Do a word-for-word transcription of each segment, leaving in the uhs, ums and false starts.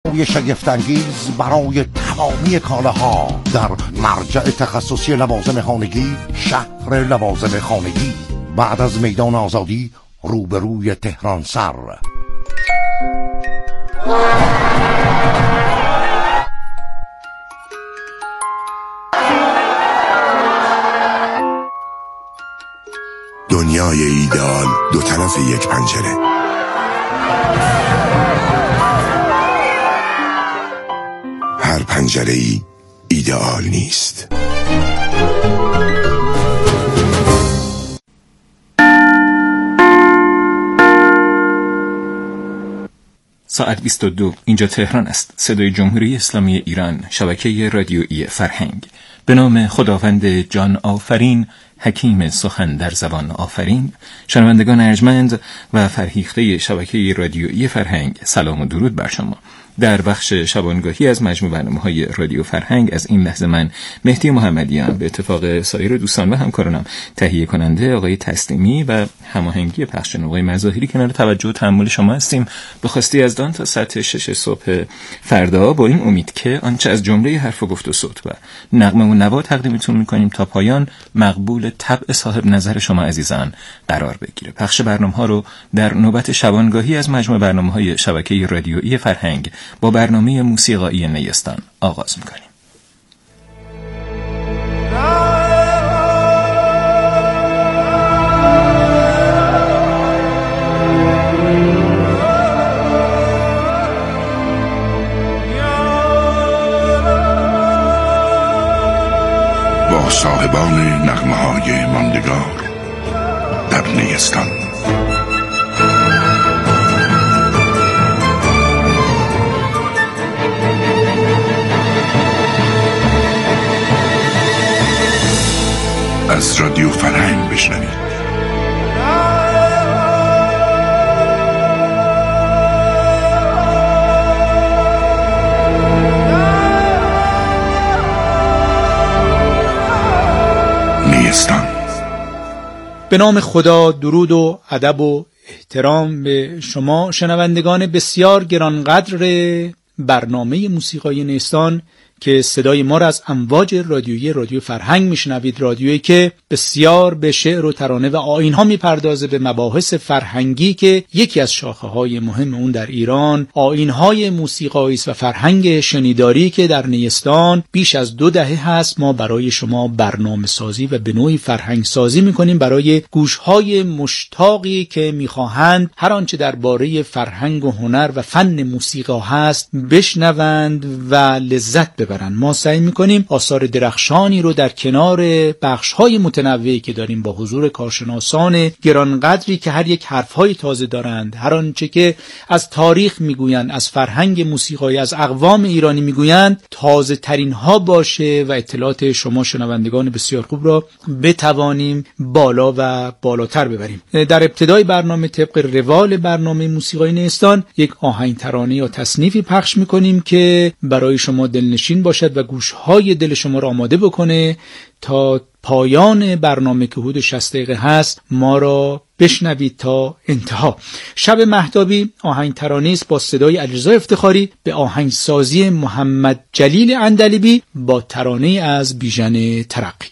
یه شگفت‌انگیز برای تمامی کالاها در مرجع تخصصی لوازم خانگی، شهر لوازم خانگی، بعد از میدان آزادی روبروی تهران سر. دنیای ایدئال دو طرف یک پنجره. هر پنجره ای ایدئال نیست. ساعت بیست و دو اینجا تهران است. صدای جمهوری اسلامی ایران، شبکه رادیویی فرهنگ. به نام خداوند جان آفرین، حکیم سخن در زبان آفرین. شنوندگان ارجمند و فرهیخته شبکه رادیویی فرهنگ، سلام و درود بر شما. در بخش شبانگاهی از مجموع برنامه‌های رادیو فرهنگ از این لحظه من مهدی محمدی‌ام به اتفاق سایر دوستان و همکارانم تهیه کننده آقای تسلیمی و هماهنگی پخش آقای مظاهری کنار توجه و تأمل شما هستیم. به خواسته یزدان تا ساعت شش صبح فردا، با این امید که آنچه از جمله حرف و گفت و صوت و نغمه و نوا تقدیمتون می‌کنیم تا پایان مقبول طبع صاحب نظر شما عزیزان قرار بگیره. پخش برنامه‌ها رو در نوبت شبانگاهی از مجموع برنامه‌های شبکه رادیویی فرهنگ با برنامه موسیقایی نیستان آغاز می‌کنیم. با صاحبان نغمه‌های ماندگار در نیستان. از رادیو فرهنگ بشنوید. نیستان. به نام خدا، درود و ادب و احترام به شما شنوندگان بسیار گرانقدر برنامه موسیقای نیستان که صدای ما را از امواج رادیویی رادیو فرهنگ میشنوید. رادیویی که بسیار به شعر و ترانه و آیین‌ها میپردازه، به مباحث فرهنگی که یکی از شاخه‌های مهم اون در ایران آیین‌های موسیقایی است و فرهنگ شنیداری که در نیستان بیش از دو دهه هست ما برای شما برنامه سازی و به نوعی فرهنگ سازی میکنیم برای گوش‌های مشتاقی که میخواهند هر آنچه درباره فرهنگ و هنر و فن موسیقی هست بشنوند و لذت ببرند. ما سعی میکنیم آثار درخشانی رو در کنار بخش‌های متنوعی که داریم با حضور کارشناسان گرانقدری که هر یک حرف‌های تازه دارند، هر آنچه که از تاریخ میگویند، از فرهنگ موسیقایی، از اقوام ایرانی میگویند تازه ترین ها باشه و اطلاعات شما شنوندگان بسیار خوب را بتوانیم بالا و بالاتر ببریم. در ابتدای برنامه طبق روال برنامه موسیقای نیستان یک آهنگ ترانه یا تصنیفی پخش میکنیم که برای شما دلنشین باشد و گوشهای دل شما را آماده بکنه تا پایان برنامه که حدود شصت دقیقه هست ما را بشنوید تا انتها. شب مهتابی آهنگ ترانه است با صدای علیرضا افتخاری به آهنگسازی محمد جلیل عندلیبی با ترانه از بیژن ترقی.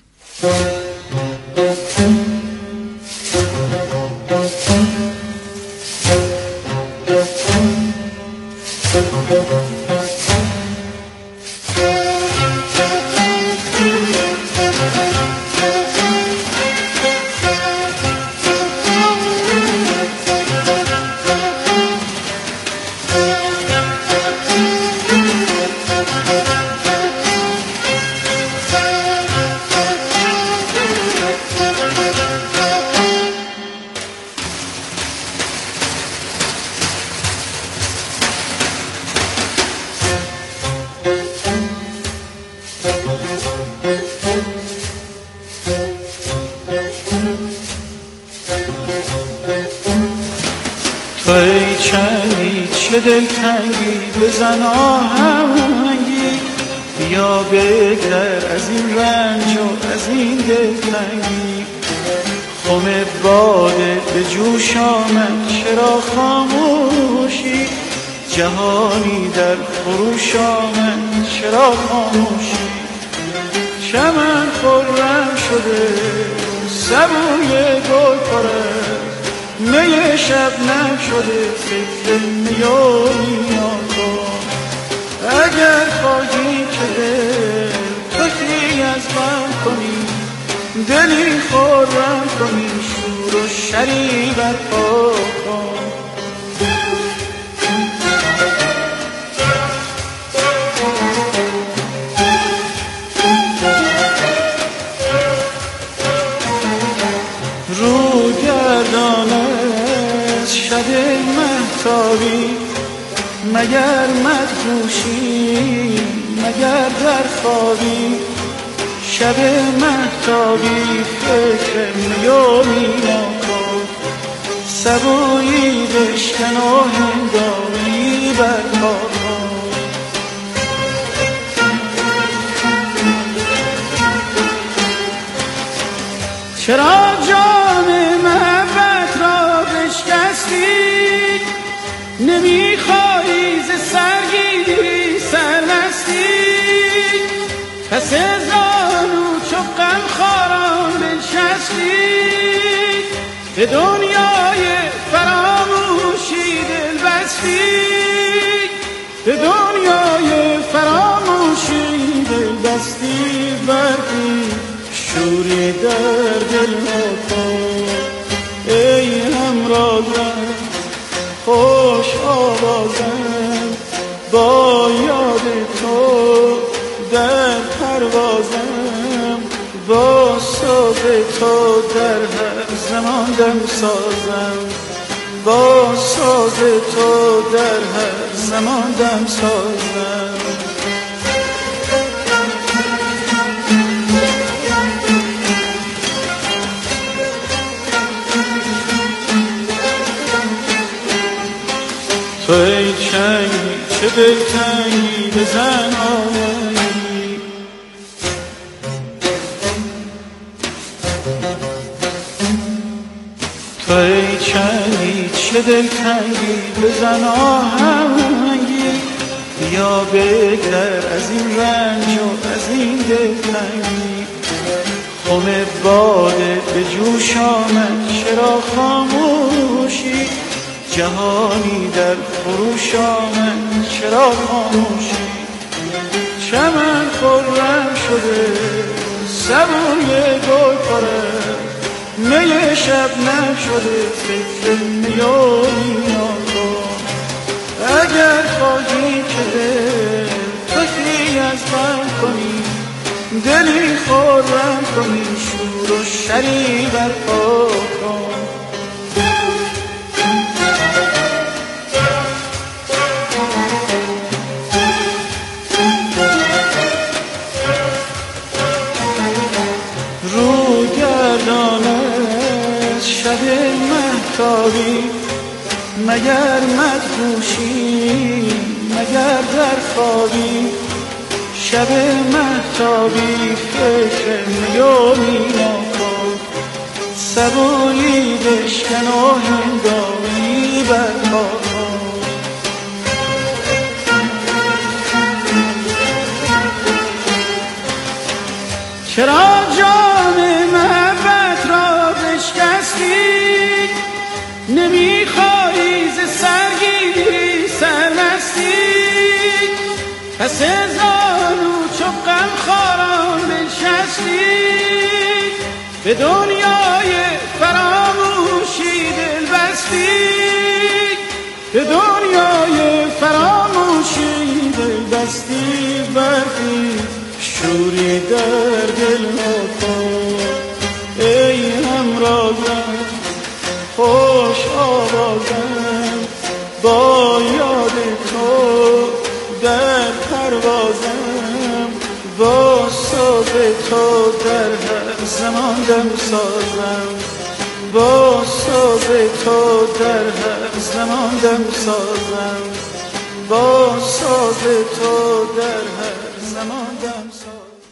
ای چنگی چه دلتنگی بزن آهنگی، بیا بگذر از این رنج و از این دلتنگی. خم باده به جوش آمد چرا خاموشی، جهانی در خروش آمد چرا خاموشی؟ چمن خرم شده سبوی گل پرد، می شبنم شده فکر میانی آکن. اگر خواهی که دل تکی از غم کنی، دلی خرم کنی، شور و شری برپا کن. رو گردانه شب مهتابی، مگر مدهوشی مگر در خوابی؟ شب مهتابی فکر میامی نکن، سبویی بشکن و هنگامی برپا کن. چرا جام محبت را بشکستی؟ نمیخوایی ز سرگیری سرمستی؟ پس از آنو چو غمخواران بنشستی، به دنیای فراموشی دل بستی، به دنیای فراموشی دل بستی. برقی شوری در دل نکن ای همراهم، خوش آوازم با یاد تو در پروازم، با ساز تو در هر زمان دم سازم، با ساز تو در هر زمان دم سازم. تو ای چنگی چه دلتنگی بزن آهنگی، تو ای چنگی چه دلتنگی بزن آهنگی، بیا بگذر از این رنج و از این دلتنگی. خم باده به جوش آمد چرا خاموشی؟ جهانی در خروش آمد چرا خاموشی؟ چمن خرم شده سبوی گل پرد، می شبنم شده فکر میانی آکن. اگر خواهی که دل تکی از غم کنی، دلی خرم کنی، شور و شری برپا کن. رو گردانه شب مهتابی، مگر مدهوشی مگر در خوابی؟ شب مهتابی فکر میامی نکن، سبویی بشکن و هنگامی برپا کن. چرا جام محبت را بشکستی؟ نمیخوایی ز سرگیری سرمستی؟ پس از آنو چو غمخواران بنشستی، به دنیای فراموشی دل بستی، به دنیای فراموشی دل بستی. برقی شوری در دل نکن ای همراهم، خوش آوازم با یاد تو در پروازم، با ساز تو در هر زمان دم سازم، با ساز تو در هر زمان دم سازم، با ساز تو در هر زمان دم سازم.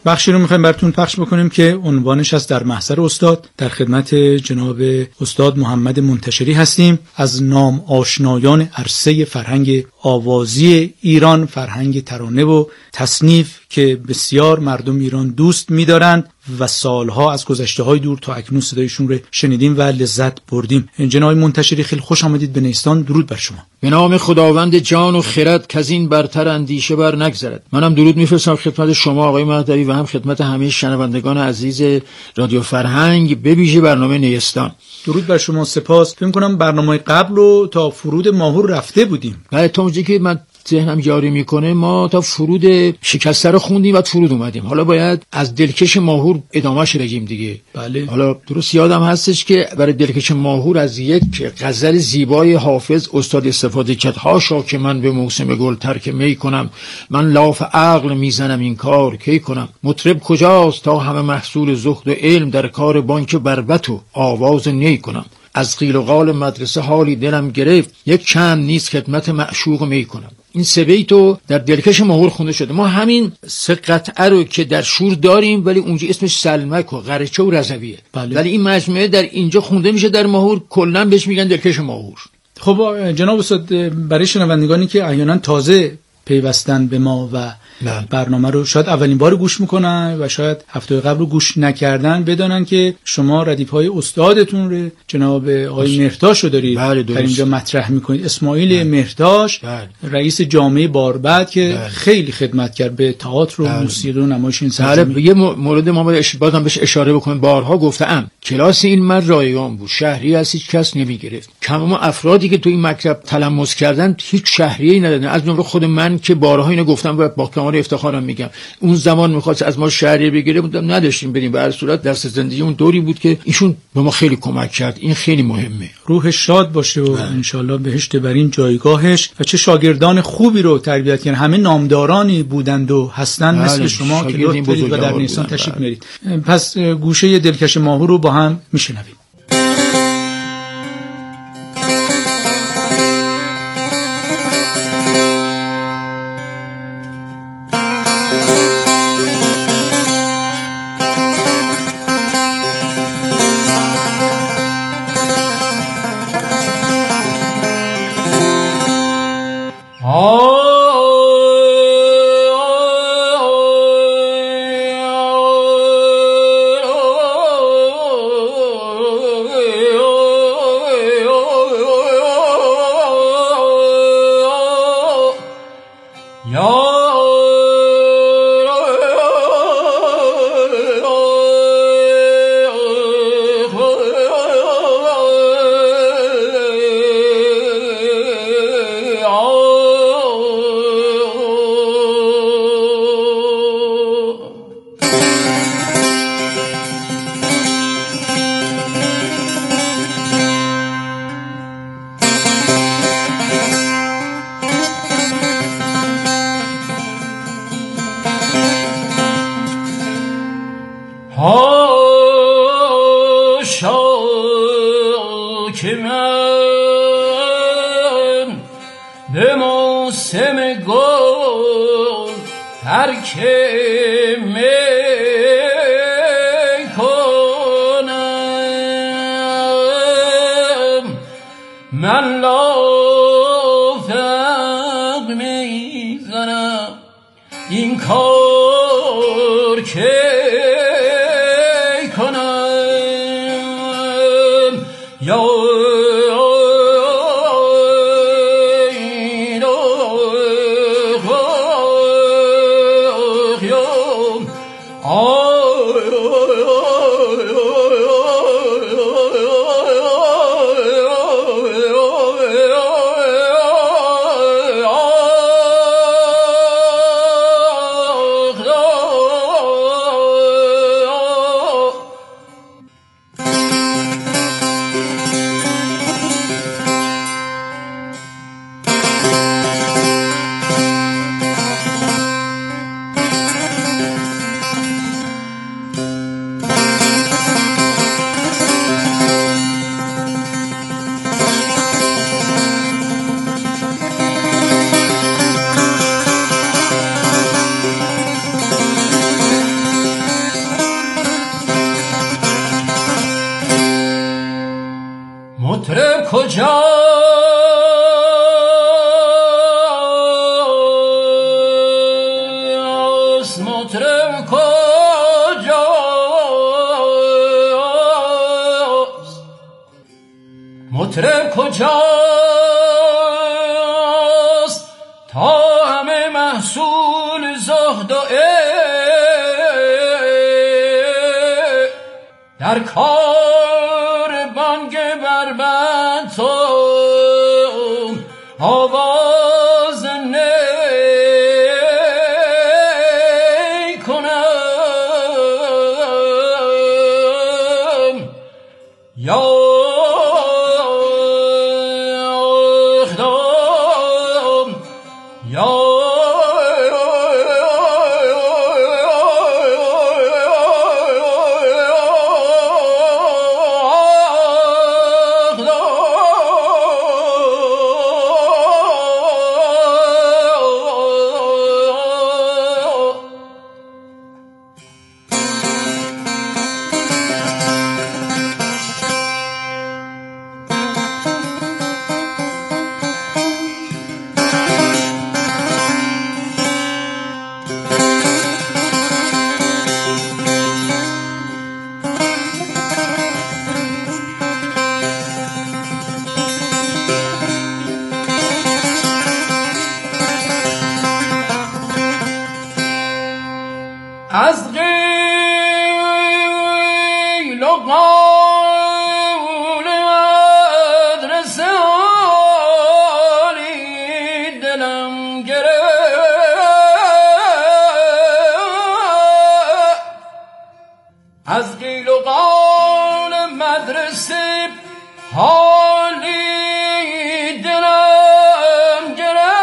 بخشی رو میخوایم براتون پخش بکنیم که عنوانش از در محضر استاد. در خدمت جناب استاد محمد منتشری هستیم، از نام آشنایان عرصه فرهنگ آوازی ایران، فرهنگ ترانه و تصنیف که بسیار مردم ایران دوست می‌دارند و سالها از گذشته‌های دور تا اکنون صدایشون رو شنیدیم و لذت بردیم. جناب منتشری خیلی خوش آمدید به نیستان. درود بر شما. به نام خداوند جان و خرد که از این برتر اندیشه بر نگذرد. منم درود میفرستم خدمت شما آقای مهدوی و هم خدمت همه شنوندگان عزیز رادیو فرهنگ، به ویژه برنامه نیستان. درود بر شما. سپاس. فکر کنم برنامه قبل رو تا فرود ماهور رفته بودیم. بله، تا اونجایی که من ذهنم یاری میکنه ما تا فرود شکسته رو خوندیم و فرود اومدیم. حالا باید از دلکش ماهور ادامهش بگیم دیگه. بله. حالا درست یادم هستش که برای دلکش ماهور از یک غزل زیبای حافظ استاد استفاده کرد. هاشا که من به موسم گل ترک می کنم، من لاف عقل میزنم این کار کی کنم. مطرب کجاست تا همه محصول زهد و علم، در کار بانک بربط و آواز نی کنم. از قیل و قال مدرسه حالی دلم گرفت، یک چند نیست خدمت معشوق می کنم. این سه بیتو در دلکش ماهور خونده شده. ما همین سه قطعه رو که در شور داریم ولی اونجا اسمش سلمک و غرچه و رضویه. بله. ولی این مجموعه در اینجا خونده میشه در ماهور، کلا بهش میگن دلکش ماهور. خب جناب استاد، برای شنوندگانی که احیانا تازه پیوستن به ما و بله. برنامه رو شاید اولین بار گوش میکنن و شاید هفته قبل رو گوش نکردن، بدانن که شما ردیف‌های استادتون رو جناب آقای مهرداش رو دارید بله در اینجا مطرح میکنید. اسماعیل بله. مهرداش بله. رئیس جامعه باربد که بله. خیلی خدمت کرد به تئاتر و بله. موسیقی و نمایش این سرزمین. بله. یه مورد ما باید بازم بهش اشاره بکنم. بارها گفتم کلاس این مرد رایگان بود، شهری از هیچ کس نمیگرفت. تمام افرادی که تو این مکتب تلمس کردن هیچ شهریه‌ای ندادن، از جمله خود من که بارها اینو گفتم و با کمال افتخارم میگم. اون زمان میخواست از ما شهریه بگیره، بودم نداشتیم بدیم. به هر صورت درس زندگی اون دوری بود که ایشون به ما خیلی کمک کرد. این خیلی مهمه. روحش شاد باشه و انشالله بهشت برین جایگاهش. و چه شاگردان خوبی رو تربیت کردن. همه نامدارانی بودند و هستن مثل شما که لطف دارید و در نیستان تشریف میارید. پس گوشه دلکش ماهور رو با هم میشنویم. کجاست مطرب کجاست مطرب کجاست تا همه محصول زهد و عشق در کار بانگ بربند تو آواز نی کنم یا از قیل و قال مدرسه حالی دلم گرفت از قیل و قال مدرسه حالی دلم گرفت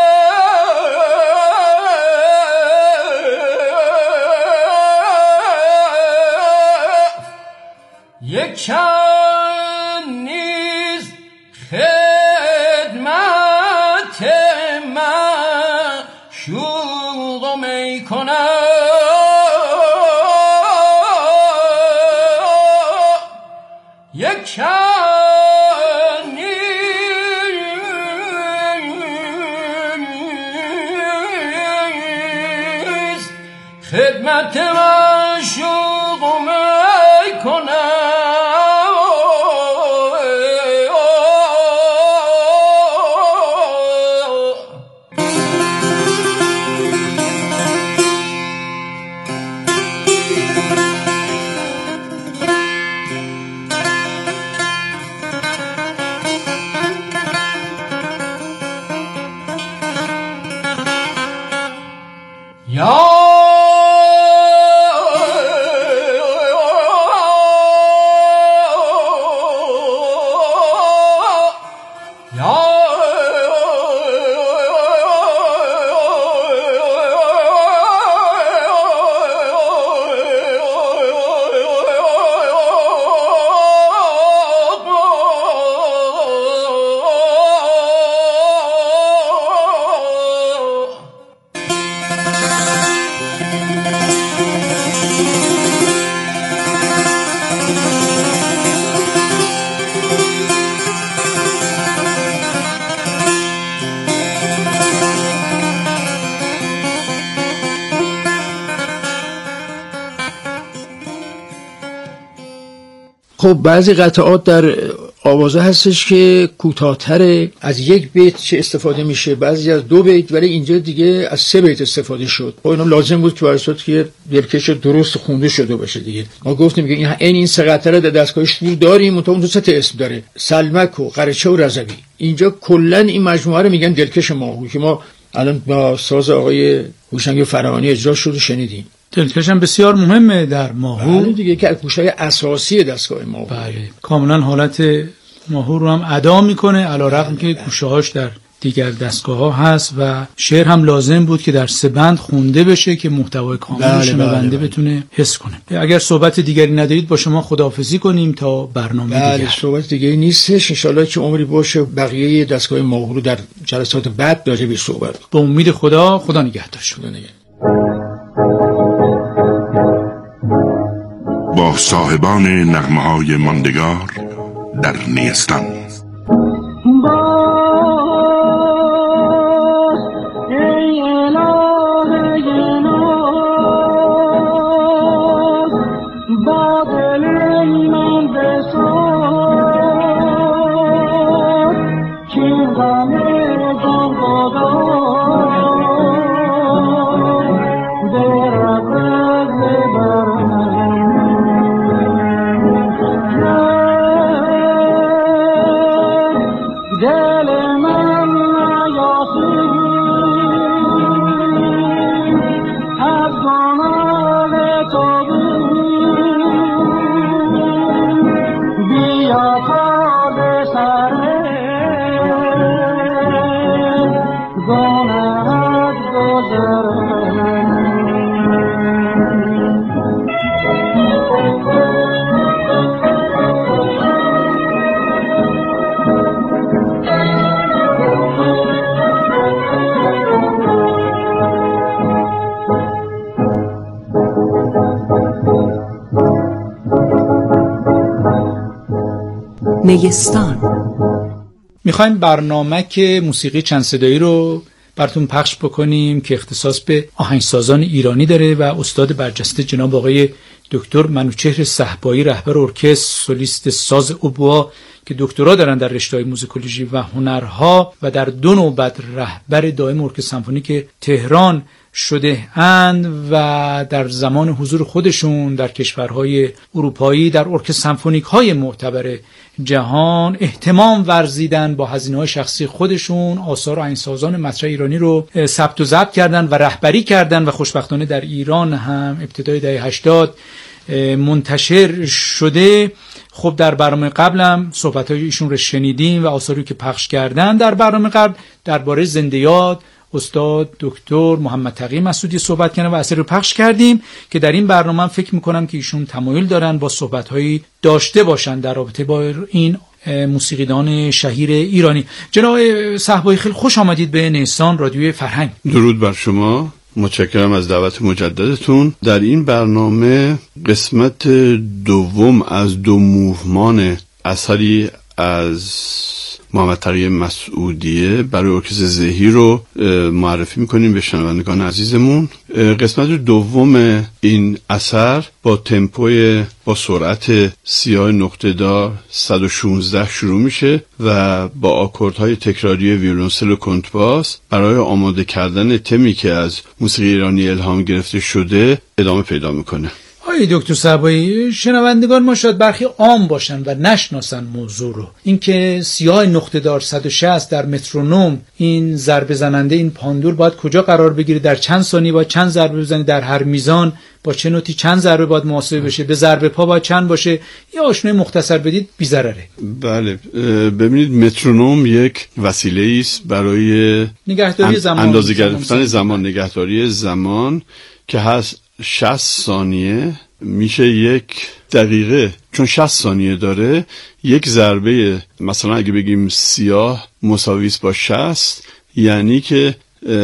یک چند نیز خدمت من شوق می کنم یک چند نیز خدمت من شوق می کنم یا خب بعضی قطعات در آوازه هستش که کوتاه‌تر، از یک بیت چه استفاده میشه، بعضی از دو بیت، ولی اینجا دیگه از سه بیت استفاده شد. خب اینا لازم بود که برای که دلکش درست خونده شده باشه دیگه. ما گفتیم که این این این سه قطعه در دستگاه شور داریم، اون تو سه تا اسم داره، سلمک و قرچه و رضوی. اینجا کلا این مجموعه رو میگن دلکش ماهو که ما الان با ساز آقای هوشنگ فرهانی اجرا شده شنیدیم. دلکش هم بسیار مهمه در ماهو. بله دیگه، که از گوشه‌های اساسی دستگاه ماهو. بله کاملا حالت ماهو رو هم ادا میکنه، علیرغم که گوشه‌هاش در دیگر دستگاه ها هست و شعر هم لازم بود که در سه بند خونده بشه که محتوای کامل شنونده بتونه حس کنه. اگر صحبت دیگری ندارید با شما خداحافظی کنیم تا برنامه بله دیگر. صحبت دیگری نیستش، ان شاءالله که عمری باشه بقیه دستگاه ماهو رو در جلسات بعد راجع به صحبت. با امید خدا، خدا نگهدار شما. با صاحبان نغمه‌های ماندگار در نیستان. نیستان. میخوایم برنامه که موسیقی چند صدایی رو براتون پخش بکنیم که اختصاص به آهنگسازان ایرانی داره و استاد برجسته جناب آقای دکتر منوچهر صهبایی رهبر ارکستر سولیست ساز اوبوا که دکترا دارن در رشته‌های موزیکولوژی و هنرها و در دو نوبت رهبر دائم ارکستر سمفونیک تهران شده اند و در زمان حضور خودشون در کشورهای اروپایی در ارکستر سمفونیک های معتبر جهان اهتمام ورزیدن، با هزینه‌های شخصی خودشون آثار آهنگسازان مطرح ایرانی رو ثبت و ضبط کردن و رهبری کردن و خوشبختانه در ایران هم ابتدای دهه هشتاد منتشر شده. خب در برنامه قبلم صحبت‌های ایشون رو شنیدیم و آثاری که پخش کردن. در برنامه قبل درباره زنده یاد استاد دکتر محمد تقی مسعودی صحبت کردن و اثر رو پخش کردیم که در این برنامه فکر میکنم که ایشون تمایل دارن با صحبت‌هایی داشته باشن در رابطه با این موسیقیدان شهیر ایرانی. جناب صهبایی خیلی خوش آمدید به نیستان رادیوی فرهنگ. درود بر شما، متشکرم از دعوت مجددتون. در این برنامه قسمت دوم از دو موومان اثری از محمد تقی مسعودیه برای ارکستر زهی رو معرفی میکنیم به شنوندگان عزیزمون. قسمت دوم این اثر با تمپوی با سرعت سیاه نقطه دار صد و شانزده شروع میشه و با آکوردهای تکراری ویولنسل و کنترباس برای آماده کردن تمی که از موسیقی ایرانی الهام گرفته شده ادامه پیدا میکنه. آقای دکتر صهبایی، شنوندگان ما شاید برخی عام باشن و نشناسن موضوع رو. اینکه سیاه نقطه دار صد و شصت در مترونوم، این ضربه زننده، این پاندور باید کجا قرار بگیره، در چند ثانیه باید چند ضربه بزنی، در هر میزان با چه نوتی چند ضربه باید محاسبه بشه، به ضربه پا باید چند باشه، یه آشنایی مختصر بدید بی ضرره. بله، ببینید مترونوم یک وسیله است برای نگهداری زمان، اندازه گرفتن زمان، نگهداری زمان که هست شصت ثانیه میشه یک دقیقه. چون شصت ثانیه داره، یک ضربه مثلا اگه بگیم سیاه مساوی است با شصت، یعنی که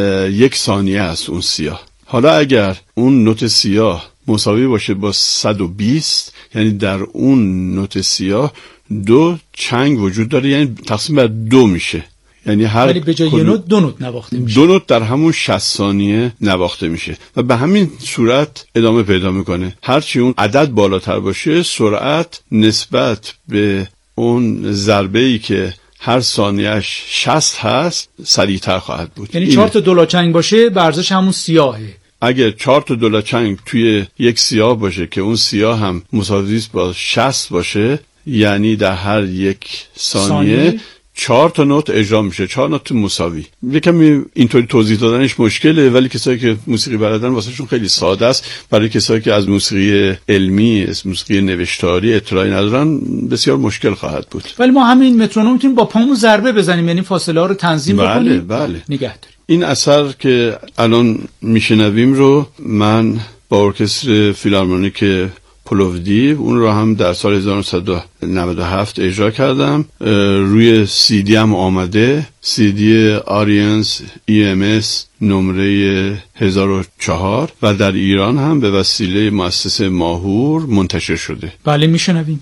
یک ثانیه است اون سیاه. حالا اگر اون نوت سیاه مساوی باشه با صد و بیست، یعنی در اون نوت سیاه دو چنگ وجود داره، یعنی تقسیم بر دو میشه، یعنی هر ولی به جای یه نوت دو نوت نواخته میشه. دو نوت در همون شصت ثانیه نواخته میشه و به همین صورت ادامه پیدا میکنه. هرچی اون عدد بالاتر باشه، سرعت نسبت به اون ضربه‌ای که هر ثانیهش شصت هست سریعتر خواهد بود. یعنی چهار تا دولاچنگ باشه، ورزش همون سیاهه. اگه چهار تا دولاچنگ توی یک سیاه باشه که اون سیاه هم مساوی است با شصت باشه، یعنی در هر یک ثانیه, ثانیه؟ چهار تا نوت اجرا میشه، چهار نوت مساوی. یکم اینطوری توضیح دادنش مشکله، ولی کسایی که موسیقی بلدن واسهشون خیلی ساده است. برای کسایی که از موسیقی علمی، از موسیقی نوشتاری اطلاعی ندارن بسیار مشکل خواهد بود. ولی ما همین مترونوم میتونیم با پامون ضربه بزنیم، یعنی فاصله ها رو تنظیم بله، بکنیم. بله بله. نگه داریم. این اثر که الان میشنویم رو من با ارکستر فیلارمونیک پلوودی اون رو هم در سال هزار و نهصد و نود و هفت اجرا کردم. روی سی دی هم آمده، سی دی آریانس ای ام اس نمره هزار و چهار و در ایران هم به وسیله مؤسسه ماهور منتشر شده. بله میشنویم.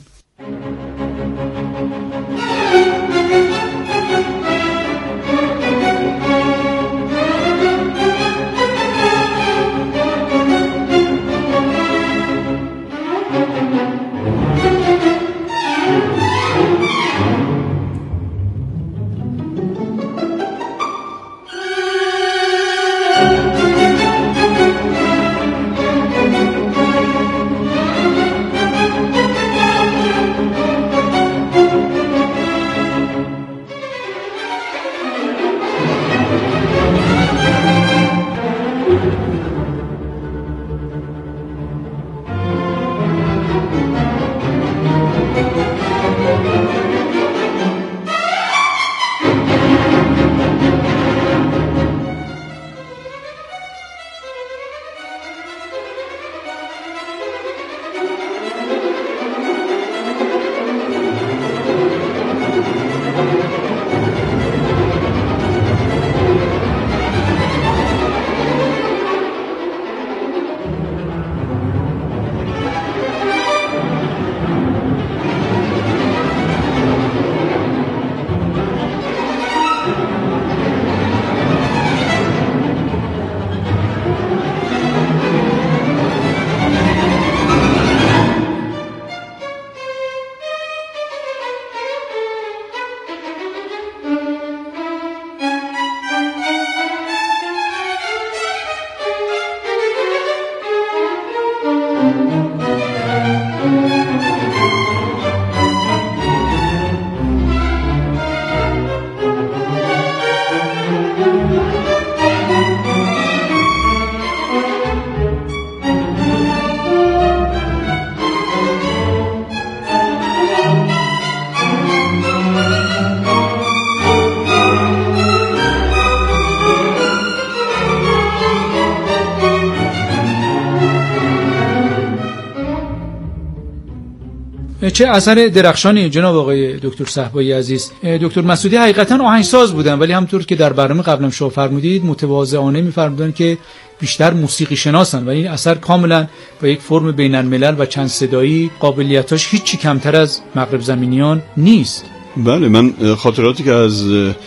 چه اثر درخشانی جناب آقای دکتر صهبایی عزیز. دکتر مسعودی حقیقتا آهنگساز بودن، ولی همونطور که در برنامه قبلا شما فرمودید متواضعانه می‌فرمودن که بیشتر موسیقی شناسن و این اثر کاملا با یک فرم بین الملل و چند صدایی قابلیتاش هیچی کمتر از مغرب زمینیان نیست. بله، من خاطراتی که از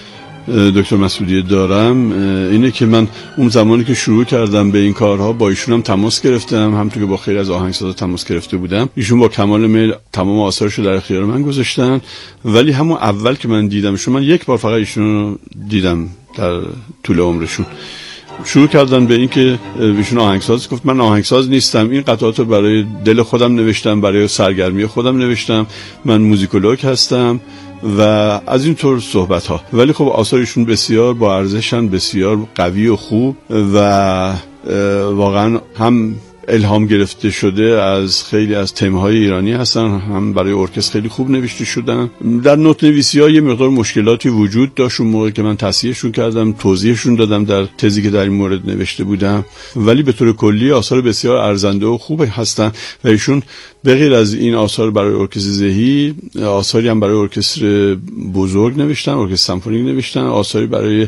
دکتر مسعودی دارم اینه که من اون زمانی که شروع کردم به این کارها با ایشون هم تماس گرفتم، همونطور که با خیلی از آهنگسازا تماس گرفته بودم. ایشون با کمال میل تمام آثارشو در اختیار من گذاشتن، ولی همون اول که من دیدمشون، من یک بار فقط ایشون رو دیدم در طول عمرشون. شروع کردن به این که ایشون آهنگساز، گفت من آهنگساز نیستم، این قطعات رو برای دل خودم نوشتم، برای سرگرمی خودم نوشتم، من موزیکولوگ هستم و از این طور صحبت ها. ولی خب آثارشون بسیار با ارزشن، بسیار قوی و خوب و واقعا هم الهام گرفته شده از خیلی از تم‌های ایرانی هستن، هم برای ارکستر خیلی خوب نوشته شدن. در نوت نویسی‌ها یه مقدار مشکلاتی وجود داشت اون موقع که من تصحیحشون کردم، توضیحشون دادم در تزی که در این مورد نوشته بودم، ولی به طور کلی آثار بسیار ارزنده و خوب هستن و ایشون به غیر از این آثار برای ارکستر ذهی، آثاری هم برای ارکستر بزرگ نوشتن، ارکستر سمفونیک نوشتن، آثاری برای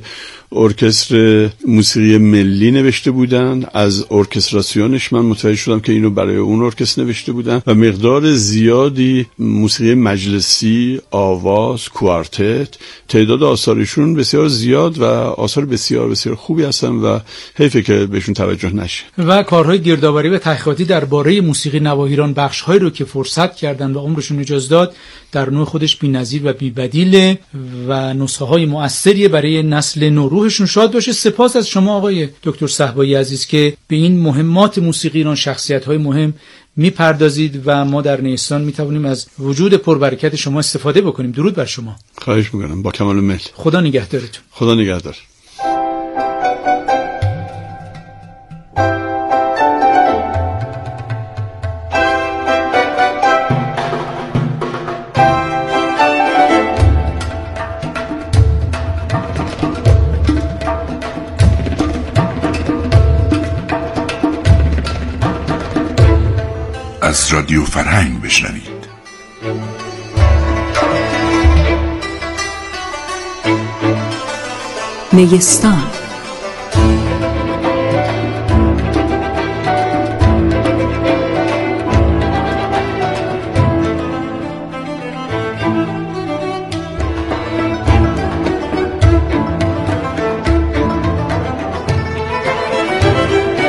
ارکستر موسیقی ملی نوشته بودن. از ارکستراسیونش من متوجه شدم که اینو برای اون ارکستر نوشته بودن و مقدار زیادی موسیقی مجلسی، آواز، کوارتت. تعداد آثارشون بسیار زیاد و آثار بسیار بسیار خوبی هستن و حیفه که بهشون توجه نشه. و کارهای گردآوری و تحقیقاتی درباره موسیقی نواحیران، بخش‌هایی رو که فرصت کردن و عمرشون اجازه داد، در نوع خودش بی‌نظیر و بی‌بدیل و نسخه‌های مؤثری برای نسل نو. روحشون شاد باشه. سپاس از شما آقای دکتر صهبایی عزیز که به این مهمات موسیقی ایران، شخصیت‌های مهم میپردازید و ما در نیستان میتوانیم از وجود پربرکت شما استفاده بکنیم. درود بر شما. خواهش میکنم، با کمال میل. خدا نگهدارتون. خدا نگهدار. از رادیو فرهنگ بشنوید. نیستان